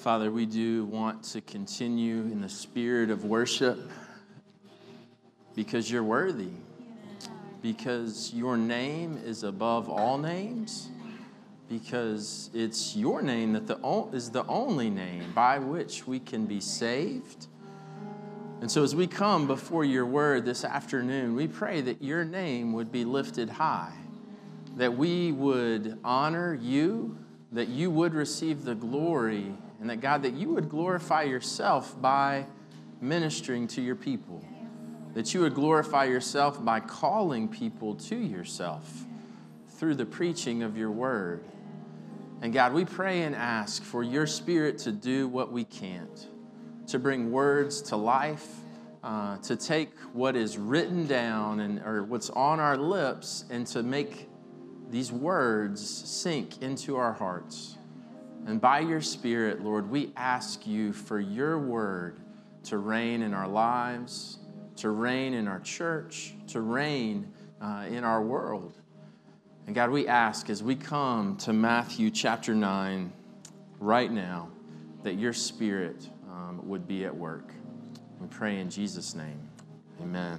Father, we do want to continue in the spirit of worship because you're worthy, because your name is above all names, because it's your name that is the only name by which we can be saved. And so as we come before your word this afternoon, we pray that your name would be lifted high, that we would honor you, that you would receive the glory, and that, God, that you would glorify yourself by ministering to your people, that you would glorify yourself by calling people to yourself through the preaching of your word. And God, we pray and ask for your Spirit to do what we can't, to bring words to life, to take what is written down or what's on our lips and to make these words sink into our hearts. And by your Spirit, Lord, we ask you for your word to reign in our lives, to reign in our church, to reign in our world. And God, we ask as we come to Matthew chapter 9 right now that your Spirit would be at work. We pray in Jesus' name. Amen.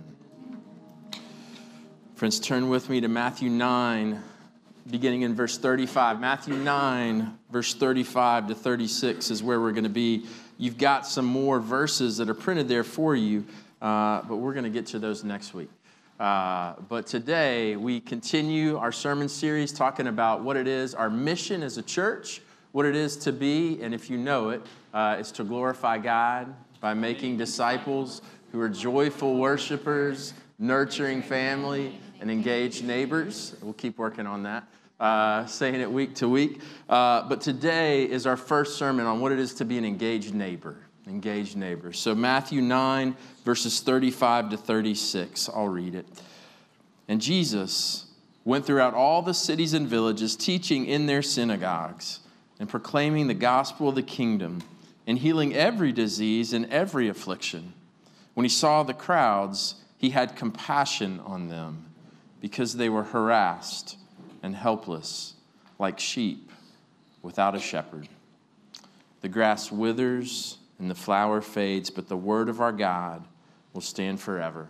Friends, turn with me to Matthew 9, beginning in verse 35. Matthew 9, verse 35 to 36 is where we're going to be. You've got some more verses that are printed there for you, but we're going to get to those next week. But today, we continue our sermon series talking about what it is, our mission as a church, what it is to be, and if you know it, is to glorify God by making disciples who are joyful worshipers, nurturing family, and engaged neighbors. We'll keep working on that, saying it week to week. But today is our first sermon on what it is to be an engaged neighbor. Engaged neighbor. So Matthew 9, verses 35 to 36. I'll read it. And Jesus went throughout all the cities and villages, teaching in their synagogues and proclaiming the gospel of the kingdom and healing every disease and every affliction. When he saw the crowds, he had compassion on them because they were harassed and helpless like sheep without a shepherd. The grass withers and the flower fades, but the word of our God will stand forever.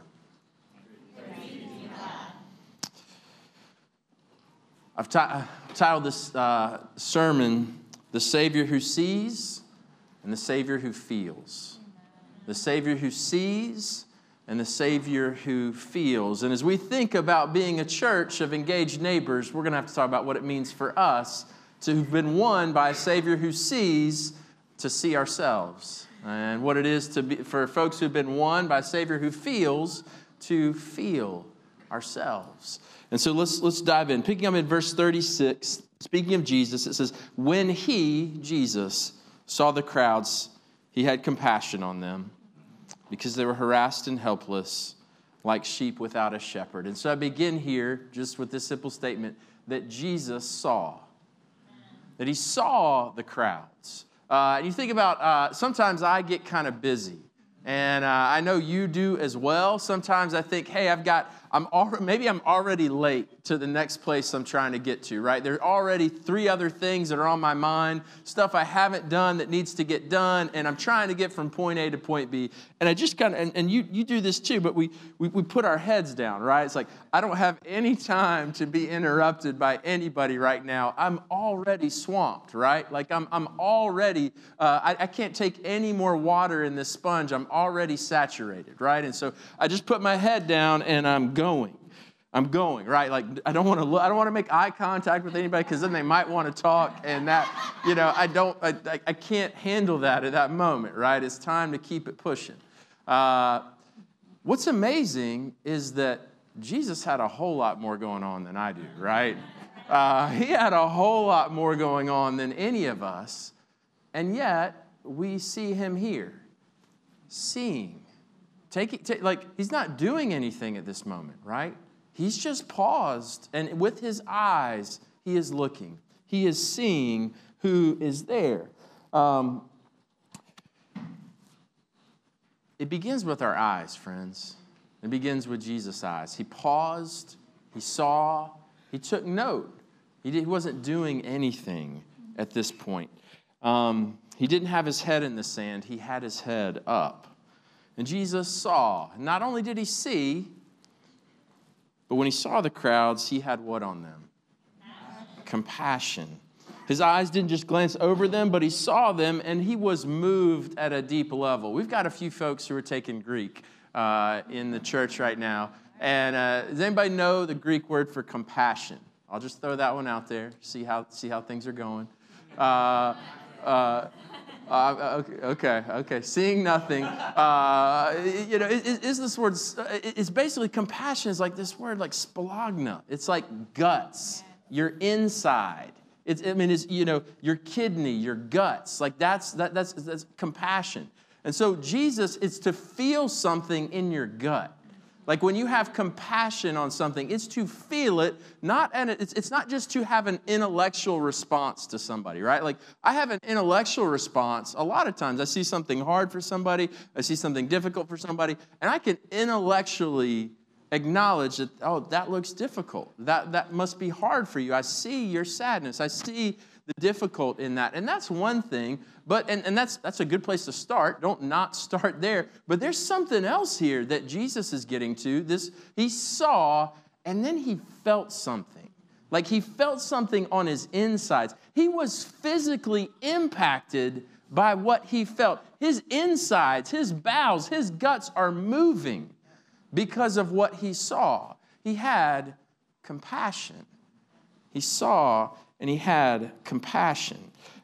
I've titled this sermon, The Savior Who Sees and the Savior Who Feels. The Savior who sees and the Savior who feels. And as we think about being a church of engaged neighbors, we're going to have to talk about what it means for us to have been won by a Savior who sees to see ourselves, and what it is to be for folks who've been won by a Savior who feels to feel ourselves. And so let's dive in. Picking up in verse 36, speaking of Jesus, it says, when he, Jesus, saw the crowds, he had compassion on them because they were harassed and helpless like sheep without a shepherd. And so I begin here just with this simple statement that Jesus saw, that he saw the crowds. You think about, sometimes I get kind of busy, and I know you do as well. Sometimes I think, hey, maybe I'm already late to the next place I'm trying to get to, right? There are already 3 other things that are on my mind, stuff I haven't done that needs to get done, and I'm trying to get from point A to point B. And I just kind of, and you do this too, but we put our heads down, right? It's like, I don't have any time to be interrupted by anybody right now. I'm already swamped, right? Like I'm already, I can't take any more water in this sponge. I'm already saturated, right? And so I just put my head down and I'm going, right? Like I don't want to make eye contact with anybody because then they might want to talk, and that, I can't handle that at that moment, right? It's time to keep it pushing. What's amazing is that Jesus had a whole lot more going on than I do, right? He had a whole lot more going on than any of us, and yet we see him here, seeing. He's not doing anything at this moment, right? He's just paused, and with his eyes, he is looking. He is seeing who is there. It begins with our eyes, friends. It begins with Jesus' eyes. He paused, he saw, he took note. He wasn't doing anything at this point. He didn't have his head in the sand. He had his head up. And Jesus saw. Not only did he see, but when he saw the crowds, he had what on them? Compassion. His eyes didn't just glance over them, but he saw them, and he was moved at a deep level. We've got a few folks who are taking Greek in the church right now. And does anybody know the Greek word for compassion? I'll just throw that one out there, see how things are going. Okay. Seeing nothing. Is this word? It's basically compassion. Is like this word, like splagna. It's like guts, your inside. It's your kidney, your guts. Like that's compassion. And so Jesus, it's to feel something in your gut. Like when you have compassion on something, it's to feel it, it's not just to have an intellectual response to somebody, right? Like I have an intellectual response. A lot of times I see something hard for somebody, I see something difficult for somebody, and I can intellectually acknowledge that, oh, that looks difficult. That must be hard for you. I see your sadness. I see the difficult in that. And that's one thing, but and that's a good place to start. Don't not start there. But there's something else here that Jesus is getting to. He saw, and then he felt something. Like he felt something on his insides. He was physically impacted by what he felt. His insides, his bowels, his guts are moving because of what he saw. He had compassion. He saw and he had compassion.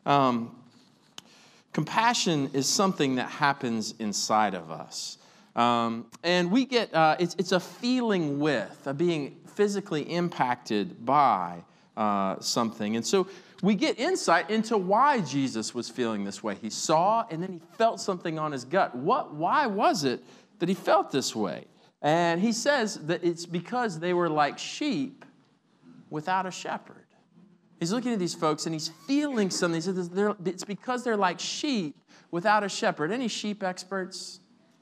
Compassion is something that happens inside of us. And we get, it's a feeling with, being physically impacted by something. And so we get insight into why Jesus was feeling this way. He saw and then he felt something on his gut. Why was it that he felt this way? And he says that it's because they were like sheep without a shepherd. He's looking at these folks and he's feeling something. He says it's because they're like sheep without a shepherd. Any sheep experts?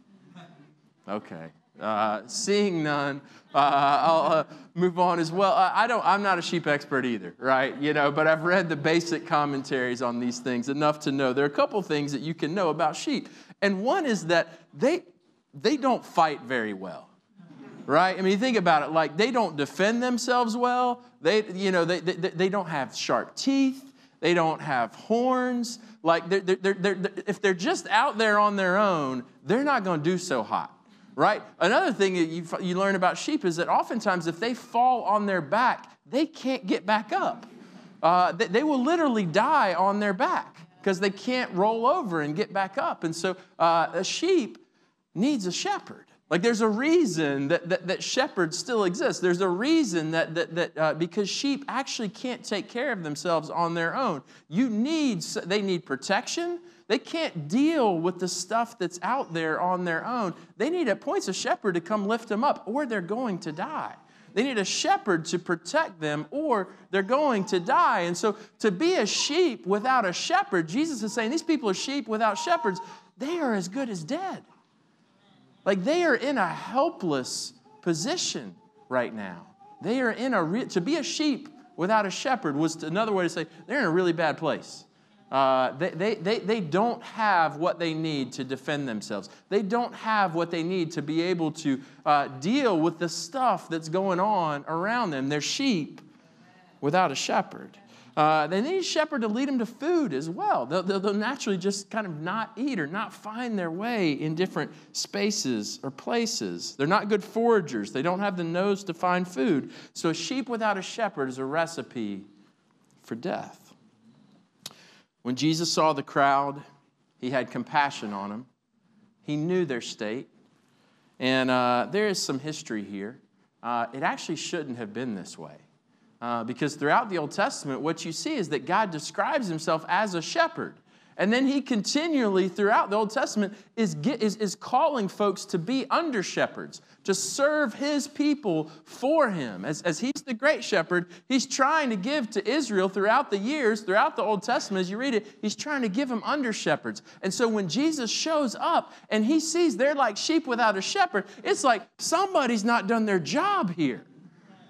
Okay. Seeing none, I'll move on as well. I'm not a sheep expert either, right? But I've read the basic commentaries on these things enough to know there are a couple things that you can know about sheep. And one is that they don't fight very well. Right? I mean, you think about it, like they don't defend themselves well. They don't have sharp teeth. They don't have horns. Like if they're just out there on their own, they're not going to do so hot. Right? Another thing that you learn about sheep is that oftentimes if they fall on their back, they can't get back up. They will literally die on their back because they can't roll over and get back up. And so a sheep needs a shepherd. Like there's a reason that shepherds still exist. There's a reason that because sheep actually can't take care of themselves on their own. They need protection. They can't deal with the stuff that's out there on their own. They need at points a shepherd to come lift them up, or they're going to die. They need a shepherd to protect them, or they're going to die. And so to be a sheep without a shepherd, Jesus is saying these people are sheep without shepherds. They are as good as dead. Like they are in a helpless position right now. They are to be a sheep without a shepherd was another way to say they're in a really bad place. They don't have what they need to defend themselves. They don't have what they need to be able to deal with the stuff that's going on around them. They're sheep without a shepherd. They need a shepherd to lead them to food as well. They'll naturally just kind of not eat or not find their way in different spaces or places. They're not good foragers. They don't have the nose to find food. So a sheep without a shepherd is a recipe for death. When Jesus saw the crowd, he had compassion on them. He knew their state. And there is some history here. It actually shouldn't have been this way. Because throughout the Old Testament, what you see is that God describes himself as a shepherd. And then he continually, throughout the Old Testament, is calling folks to be under shepherds, to serve his people for him. As he's the great shepherd, he's trying to give to Israel throughout the years, throughout the Old Testament, as you read it, he's trying to give them under shepherds. And so when Jesus shows up and he sees they're like sheep without a shepherd, it's like somebody's not done their job here.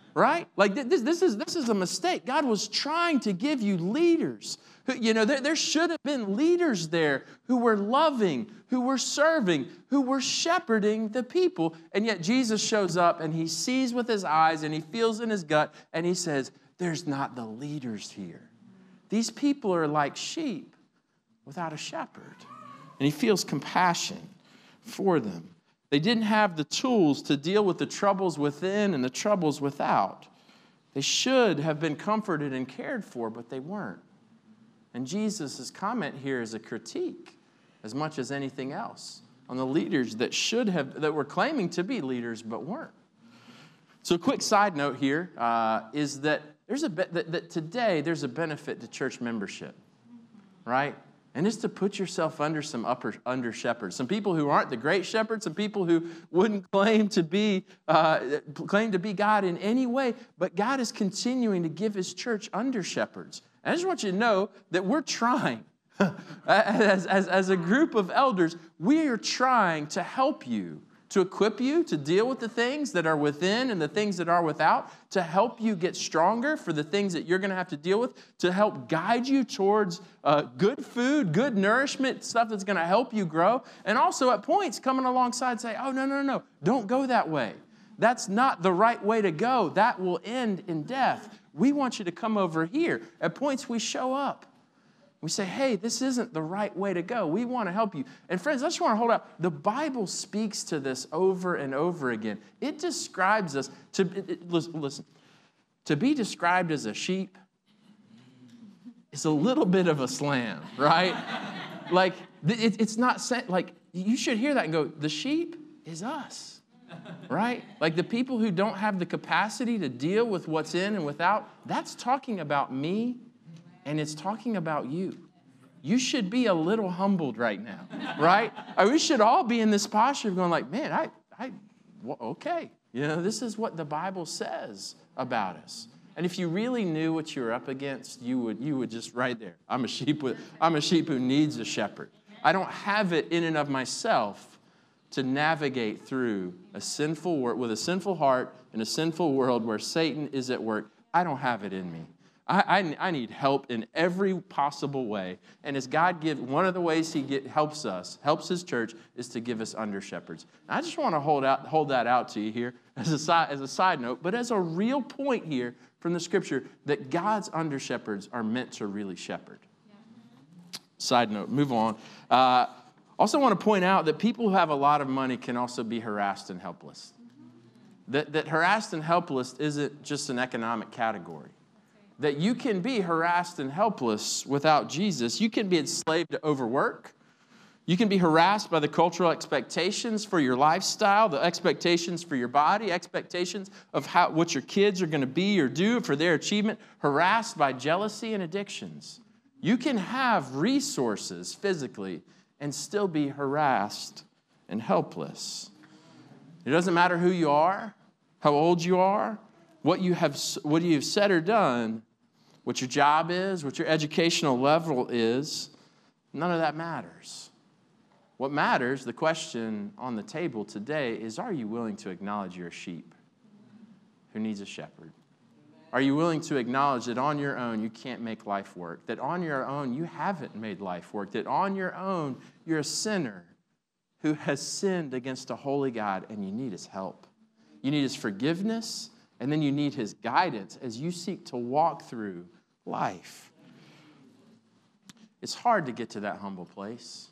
right? Like this is a mistake. God was trying to give you leaders. There should have been leaders there who were loving, who were serving, who were shepherding the people. And yet Jesus shows up and he sees with his eyes and he feels in his gut and he says, there's not the leaders here. These people are like sheep without a shepherd. And he feels compassion for them. They didn't have the tools to deal with the troubles within and the troubles without. They should have been comforted and cared for, but they weren't. And Jesus' comment here is a critique as much as anything else on the leaders that were claiming to be leaders but weren't. So a quick side note here is that that today there's a benefit to church membership, right? And it's to put yourself under some under shepherds, some people who aren't the great shepherds, some people who wouldn't claim to be God in any way, but God is continuing to give his church under shepherds. And I just want you to know that we're trying, as a group of elders, we are trying to help you, to equip you to deal with the things that are within and the things that are without, to help you get stronger for the things that you're going to have to deal with, to help guide you towards good food, good nourishment, stuff that's going to help you grow, and also at points coming alongside say, oh, no, don't go that way. That's not the right way to go. That will end in death. We want you to come over here. At points we show up. We say, hey, this isn't the right way to go. We want to help you. And friends, I just want to hold out. The Bible speaks to this over and over again. It describes us, listen, to be described as a sheep is a little bit of a slam, right? Like, it's not, like, you should hear that and go, the sheep is us, right? Like the people who don't have the capacity to deal with what's in and without, that's talking about me. And it's talking about you. You should be a little humbled right now, right? We should all be in this posture of going like, man, okay. This is what the Bible says about us. And if you really knew what you were up against, you would just right there. I'm a sheep who needs a shepherd. I don't have it in and of myself to navigate through a sinful world with a sinful heart in a sinful world where Satan is at work. I don't have it in me. I need help in every possible way. And as God one of the ways he helps his church, is to give us under shepherds. And I just want to hold that out to you here as a side note, but as a real point here from the scripture that God's under shepherds are meant to really shepherd. Yeah. Side note, move on. Also want to point out that people who have a lot of money can also be harassed and helpless. That harassed and helpless isn't just an economic category. That you can be harassed and helpless without Jesus. You can be enslaved to overwork. You can be harassed by the cultural expectations for your lifestyle, the expectations for your body, expectations of what your kids are going to be or do for their achievement, harassed by jealousy and addictions. You can have resources physically and still be harassed and helpless. It doesn't matter who you are, how old you are, what you've said or done, what your job is, what your educational level is, none of that matters. What matters, the question on the table today is, are you willing to acknowledge you're a sheep who needs a shepherd? Are you willing to acknowledge that on your own you can't make life work, that on your own you haven't made life work, that on your own you're a sinner who has sinned against a holy God and you need his help? You need his forgiveness. And then you need his guidance as you seek to walk through life. It's hard to get to that humble place.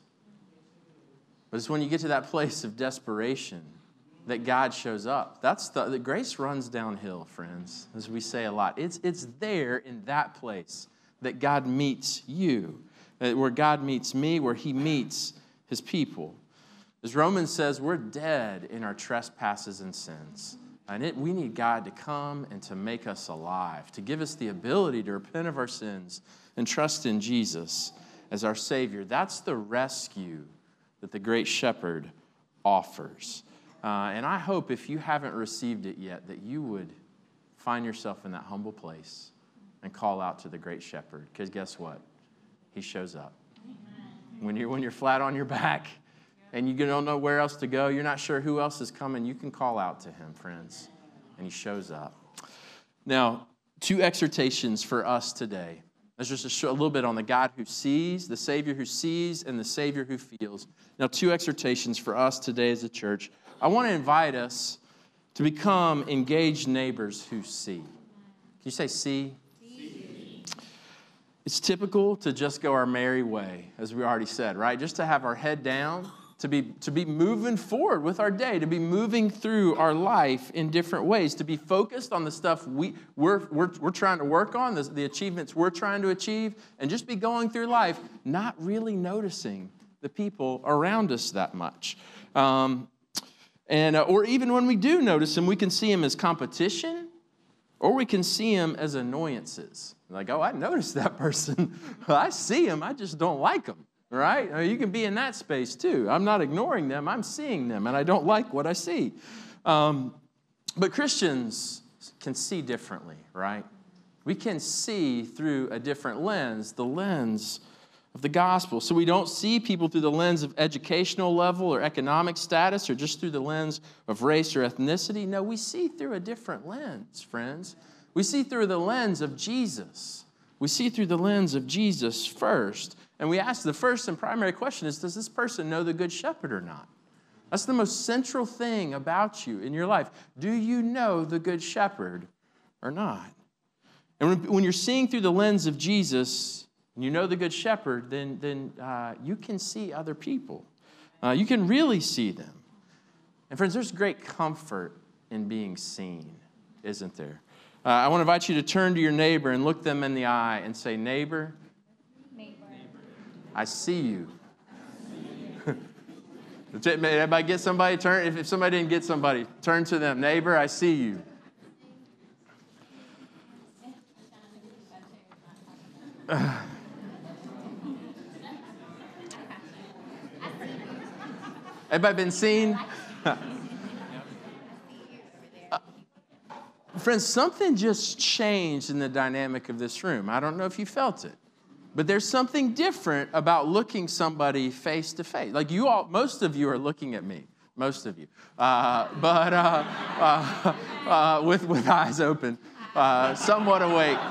But it's when you get to that place of desperation that God shows up. That's the grace runs downhill, friends, as we say a lot. It's there in that place that God meets you, where God meets me, where he meets his people. As Romans says, we're dead in our trespasses and sins. And we need God to come and to make us alive, to give us the ability to repent of our sins and trust in Jesus as our Savior. That's the rescue that the great shepherd offers. And I hope if you haven't received it yet, that you would find yourself in that humble place and call out to the great shepherd. Because guess what? He shows up. When you're flat on your back, and you don't know where else to go, you're not sure who else is coming, you can call out to him, friends, and he shows up. Now, two exhortations for us today. There's just a little bit on the God who sees, the Savior who sees, and the Savior who feels. Now, two exhortations for us today as a church. I want to invite us to become engaged neighbors who see. Can you say see? See. It's typical to just go our merry way, as we already said, right? Just to have our head down, to be moving forward with our day, to be moving through our life in different ways, to be focused on the stuff we're trying to work on, the achievements we're trying to achieve, and just be going through life, not really noticing the people around us that much. Or even when we do notice them, we can see them as competition, or we can see them as annoyances. Like, oh, I noticed that person. I see them, I just don't like them. Right? I mean, you can be in that space too. I'm not ignoring them. I'm seeing them, and I don't like what I see. But Christians can see differently, right? We can see through a different lens, the lens of the gospel. So we don't see people through the lens of educational level or economic status or just through the lens of race or ethnicity. No, we see through a different lens, friends. We see through the lens of Jesus. We see through the lens of Jesus first. And we ask the first and primary question is, does this person know the Good Shepherd or not? That's the most central thing about you in your life. Do you know the Good Shepherd or not? And when you're seeing through the lens of Jesus, and you know the Good Shepherd, then you can see other people. You can really see them. And friends, there's great comfort in being seen, isn't there? I want to invite you to turn to your neighbor and look them in the eye and say, neighbor, I see you. Everybody get somebody? Turn. If somebody didn't get somebody, turn to them. Neighbor, I see you. Everybody been seen? Friends, something just changed in the dynamic of this room. I don't know if you felt it. But there's something different about looking somebody face to face. Like you all, most of you are looking at me, most of you, with eyes open, somewhat awake.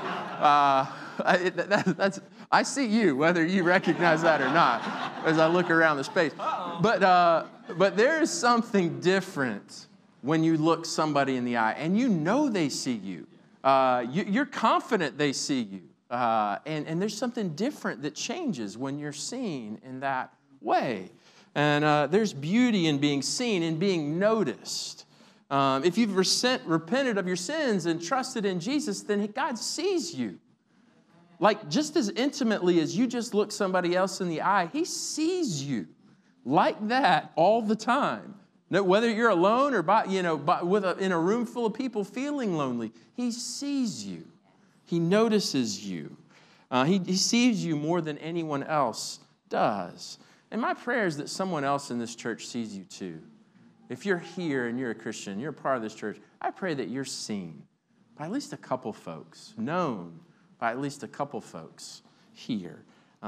I see you, whether you recognize that or not, as I look around the space. But there is something different when you look somebody in the eye, and you know they see you. You're confident they see you. And there's something different that changes when you're seen in that way. And there's beauty in being seen and being noticed. If you've repented of your sins and trusted in Jesus, then God sees you. Like just as intimately as you just look somebody else in the eye, He sees you like that all the time. No, whether you're alone or in a room full of people feeling lonely, He sees you. He notices you. He sees you more than anyone else does. And my prayer is that someone else in this church sees you too. If you're here and you're a Christian, you're a part of this church, I pray that you're seen by at least a couple folks, known by at least a couple folks here.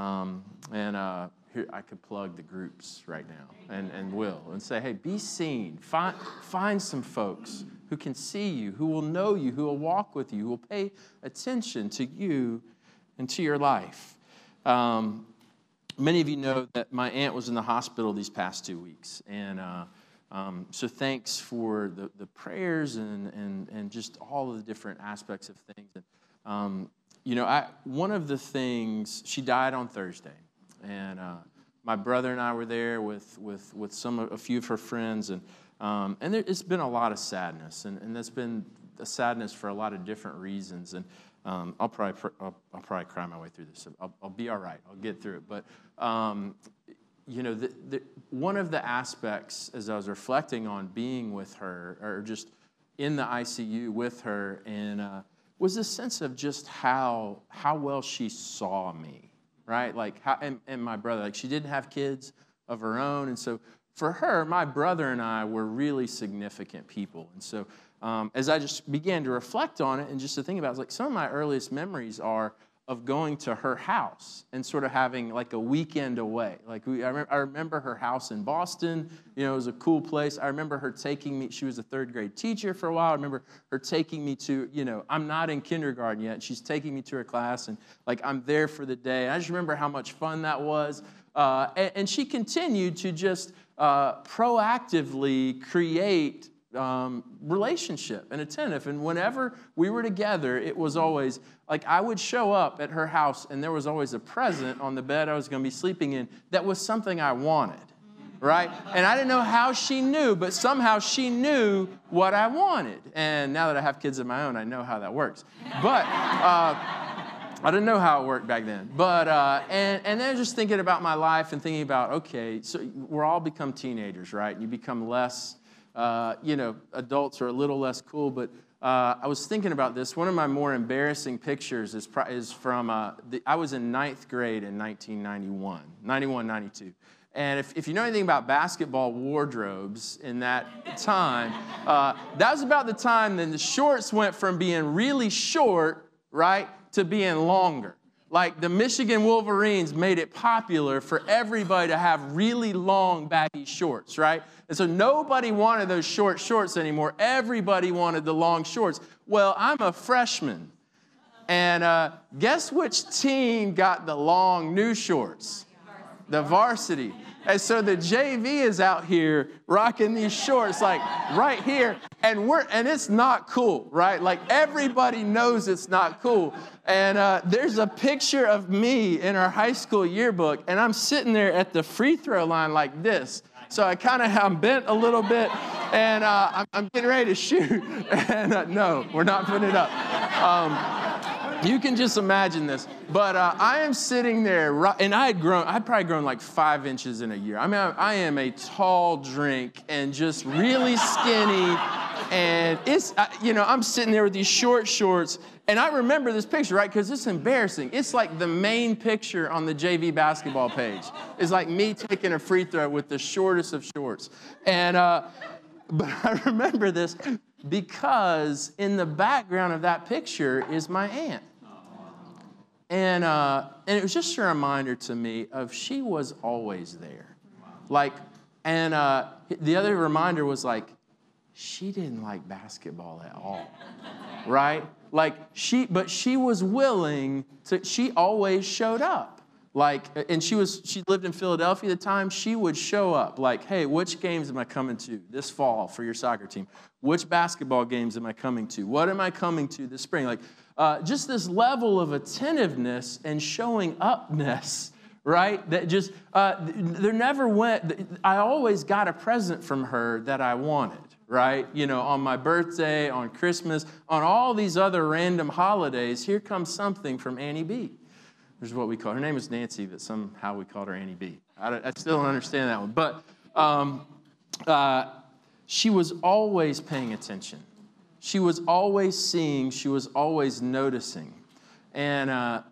Here I could plug the groups right now and will and say, hey, be seen. Find some folks who can see you, who will know you, who will walk with you, who will pay attention to you and to your life. Many of you know that my aunt was in the hospital these past 2 weeks. And so thanks for the prayers and just all of the different aspects of things. One of the things, she died on Thursday. And my brother and I were there with a few of her friends, and it's been a lot of sadness, and that's been a sadness for a lot of different reasons. And I'll probably cry my way through this. I'll be all right. I'll get through it. But one of the aspects, as I was reflecting on being with her, or just in the ICU with her, and was this sense of just how well she saw me. Right? And my brother, she didn't have kids of her own. And so for her, my brother and I were really significant people. And so as I just began to reflect on it and just to think about it, some of my earliest memories are of going to her house and sort of having like a weekend away. Like I remember her house in Boston. You know, it was a cool place. I remember her taking me. She was a third grade teacher for a while. I remember her taking me to, you know, I'm not in kindergarten yet. She's taking me to her class, and like I'm there for the day. I just remember how much fun that was. And she continued to just proactively create relationship and attentive. And whenever we were together, it was always like I would show up at her house and there was always a present on the bed I was going to be sleeping in that was something I wanted, right? And I didn't know how she knew, but somehow she knew what I wanted. And now that I have kids of my own, I know how that works. But I didn't know how it worked back then. But and then just thinking about my life and thinking about, okay, so we're all become teenagers, right? And you become less adults are a little less cool, but I was thinking about this. One of my more embarrassing pictures is from, I was in 9th grade in 1991, 91, 92. And if you know anything about basketball wardrobes in that time, that was about the time then the shorts went from being really short, right, to being longer. Like the Michigan Wolverines made it popular for everybody to have really long baggy shorts, right? And so nobody wanted those short shorts anymore. Everybody wanted the long shorts. Well, I'm a freshman. And guess which team got the long new shorts? The varsity. And so the JV is out here rocking these shorts like right here. And it's not cool, right? Like everybody knows it's not cool. And there's a picture of me in our high school yearbook, and I'm sitting there at the free throw line like this. So I'm bent a little bit, and I'm getting ready to shoot. And no, we're not putting it up. You can just imagine this. But I am sitting there, and I'd probably grown like 5 inches in a year. I mean, I am a tall drink and just really skinny. And I'm sitting there with these short shorts. And I remember this picture, right? Because it's embarrassing. It's like the main picture on the JV basketball page. It's like me taking a free throw with the shortest of shorts. And but I remember this because in the background of that picture is my aunt. And it was just a reminder to me of she was always there. Like, and the other reminder was like, she didn't like basketball at all, right? Like but she was willing to, she always showed up. Like, and she lived in Philadelphia at the time. She would show up like, hey, which games am I coming to this fall for your soccer team? Which basketball games am I coming to? What am I coming to this spring? Like, just this level of attentiveness and showing upness, right? That just, there never went, I always got a present from her that I wanted, right? You know, on my birthday, on Christmas, on all these other random holidays, here comes something from Annie B. Which is what we call her. Her name was Nancy, but somehow we called her Annie B. I still don't understand that one. But she was always paying attention. She was always seeing. She was always noticing. And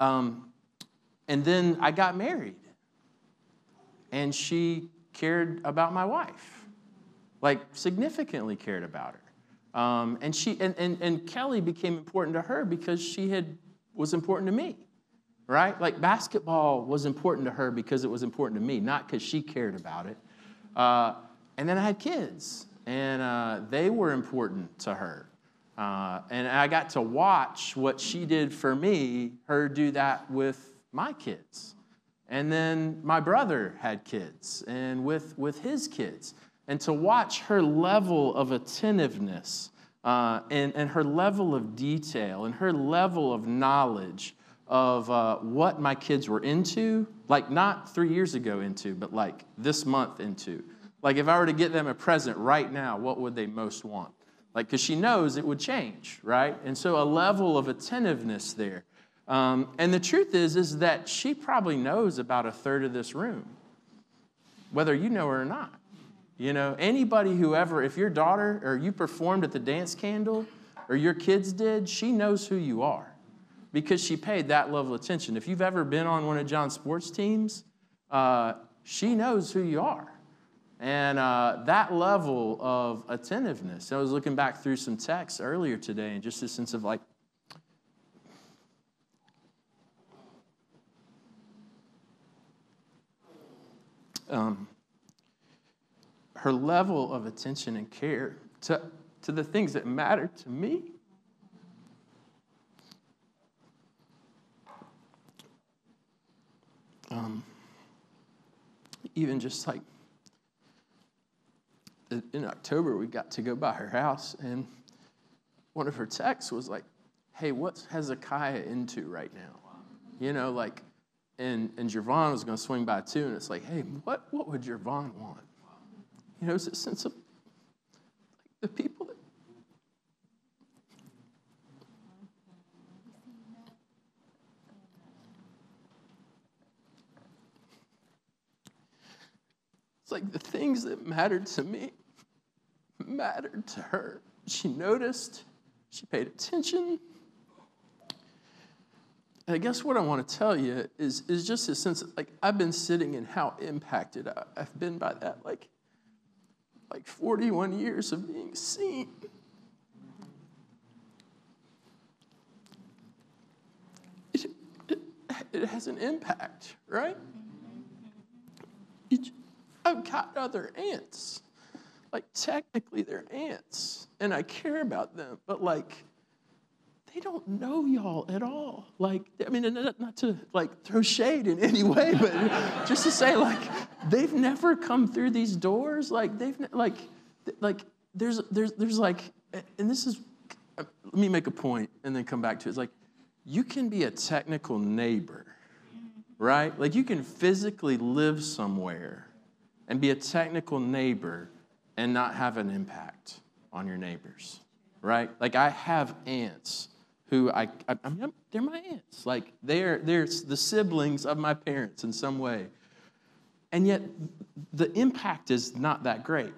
then I got married. And she cared about my wife. Like, significantly cared about her. And Kelly became important to her because she was important to me. Right? Like basketball was important to her because it was important to me, not because she cared about it. And then I had kids, and they were important to her. And I got to watch what she did for me, her do that with my kids. And then my brother had kids, and with his kids. And to watch her level of attentiveness and her level of detail and her level of knowledge of what my kids were into, like not 3 years ago into, but like this month into. Like if I were to get them a present right now, what would they most want? Like, because she knows it would change, right? And so a level of attentiveness there. And the truth is that she probably knows about a third of this room, whether you know her or not. You know, anybody who ever, if your daughter or you performed at the dance candle or your kids did, she knows who you are. Because she paid that level of attention. If you've ever been on one of John's sports teams, she knows who you are. And that level of attentiveness. I was looking back through some texts earlier today, and just a sense of like, her level of attention and care to the things that matter to me. Even just like in October, we got to go by her house, and one of her texts was like, hey, what's Hezekiah into right now? You know, like, and Jervon was going to swing by too, and it's like, hey, what would Jervon want? You know, it's a sense of like, the people that it's like the things that mattered to me mattered to her. She noticed, she paid attention. And I guess what I want to tell you is just a sense of, like, I've been sitting in how impacted I've been by that, like 41 years of being seen. It has an impact, right? I've got other aunts. Like, technically, they're aunts, and I care about them, but, like, they don't know y'all at all. Like, I mean, not to, like, throw shade in any way, but just to say, like, they've never come through these doors. Like, there's like, and this is, let me make a point and then come back to it. It's like, you can be a technical neighbor, right? Like, you can physically live somewhere and be a technical neighbor and not have an impact on your neighbors, right? Like, I have aunts who I mean, they're my aunts. Like, they're the siblings of my parents in some way. And yet, the impact is not that great.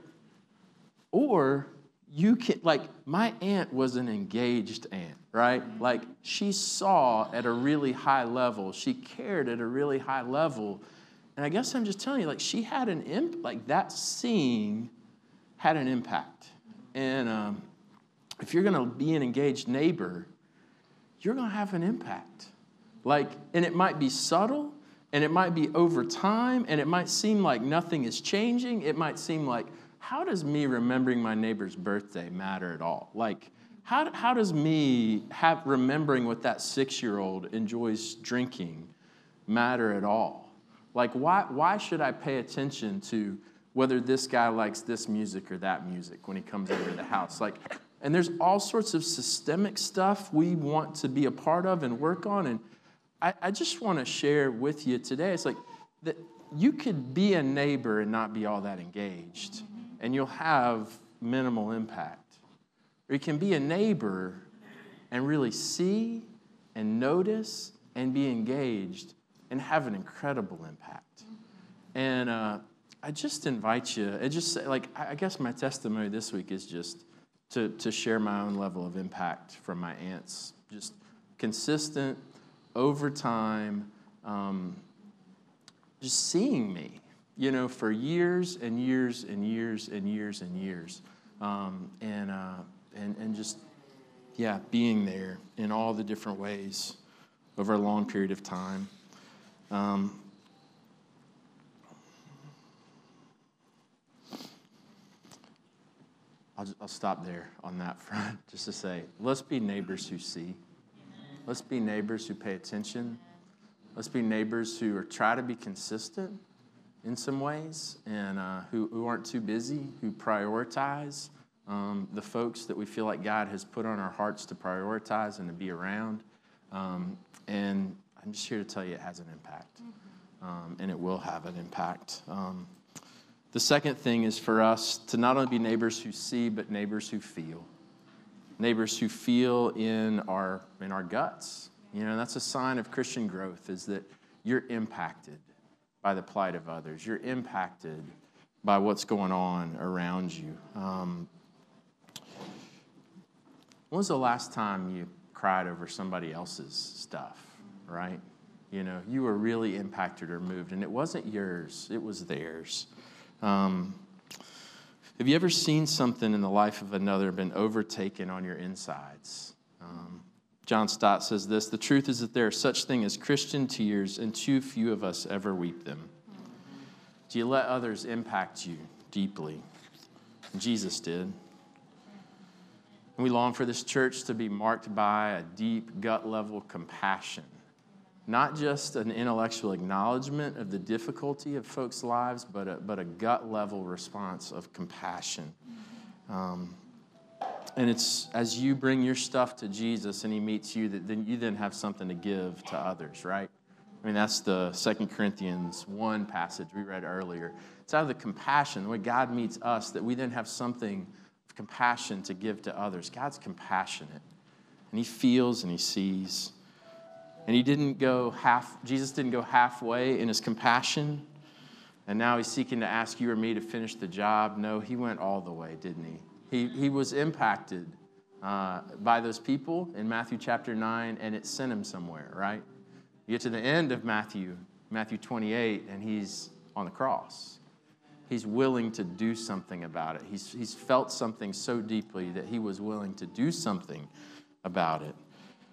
Or you can, like, my aunt was an engaged aunt, right? Like, she saw at a really high level. She cared at a really high level. And I guess I'm just telling you, like, she had an impact. Like, that seeing had an impact. And if you're going to be an engaged neighbor, you're going to have an impact. Like, and it might be subtle, and it might be over time, and it might seem like nothing is changing. It might seem like, how does me remembering my neighbor's birthday matter at all? Like, how does me remembering what that 6-year-old enjoys drinking matter at all? Like, why should I pay attention to whether this guy likes this music or that music when he comes over the house? Like, and there's all sorts of systemic stuff we want to be a part of and work on. And I just want to share with you today, it's like that you could be a neighbor and not be all that engaged, and you'll have minimal impact. Or you can be a neighbor and really see and notice and be engaged and have an incredible impact. And I just invite you, I guess my testimony this week is just to share my own level of impact from my aunts. Just consistent, over time, just seeing me, you know, for years and years and years and years and years. And just, yeah, being there in all the different ways over a long period of time. I'll stop there on that front, just to say, let's be neighbors who see. Let's be neighbors who pay attention. Let's be neighbors who try to be consistent in some ways, and who aren't too busy, who prioritize the folks that we feel like God has put on our hearts to prioritize and to be around. And I'm just here to tell you it has an impact, and it will have an impact. The second thing is for us to not only be neighbors who see, but neighbors who feel. Neighbors who feel in our guts. You know, that's a sign of Christian growth, is that you're impacted by the plight of others. You're impacted by what's going on around you. When was the last time you cried over somebody else's stuff, right? You know, you were really impacted or moved, and it wasn't yours, it was theirs. Have you ever seen something in the life of another been overtaken on your insides? John Stott says this: the truth is that there are such things as Christian tears, and too few of us ever weep them. Do you let others impact you deeply? Jesus did. And we long for this church to be marked by a deep, gut-level compassion. Not just an intellectual acknowledgement of the difficulty of folks' lives, but a gut-level response of compassion. And it's as you bring your stuff to Jesus and he meets you, that then you then have something to give to others, right? I mean, that's the 2 Corinthians 1 passage we read earlier. It's out of the compassion, the way God meets us, that we then have something of compassion to give to others. God's compassionate, and he feels and he sees. And Jesus didn't go halfway in his compassion, and now he's seeking to ask you or me to finish the job. No, he went all the way, didn't he? He was impacted by those people in Matthew chapter 9, and it sent him somewhere, right? You get to the end of Matthew 28, and he's on the cross. He's willing to do something about it. He's felt something so deeply that he was willing to do something about it.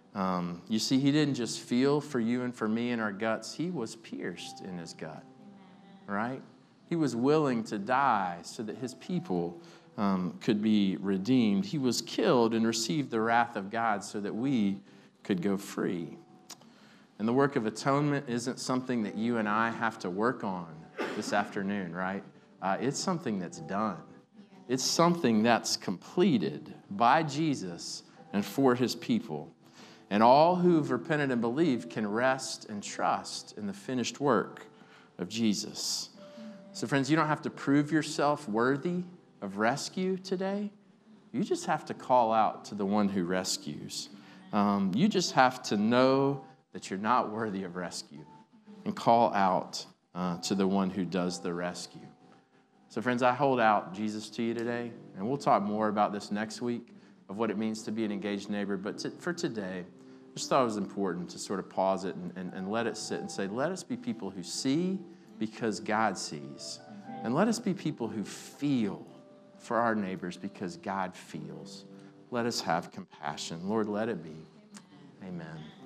You see, he didn't just feel for you and for me in our guts. He was pierced in his gut, right? He was willing to die so that his people could be redeemed. He was killed and received the wrath of God so that we could go free. And the work of atonement isn't something that you and I have to work on this afternoon, right? It's something that's done. It's something that's completed by Jesus and for his people. And all who've repented and believed can rest and trust in the finished work of Jesus. So friends, you don't have to prove yourself worthy of rescue today. You just have to call out to the one who rescues. You just have to know that you're not worthy of rescue and call out to the one who does the rescue. So friends, I hold out Jesus to you today, and we'll talk more about this next week of what it means to be an engaged neighbor. But for today, I just thought it was important to sort of pause it and let it sit and say, let us be people who see because God sees. And let us be people who feel for our neighbors because God feels. Let us have compassion. Lord, let it be. Amen.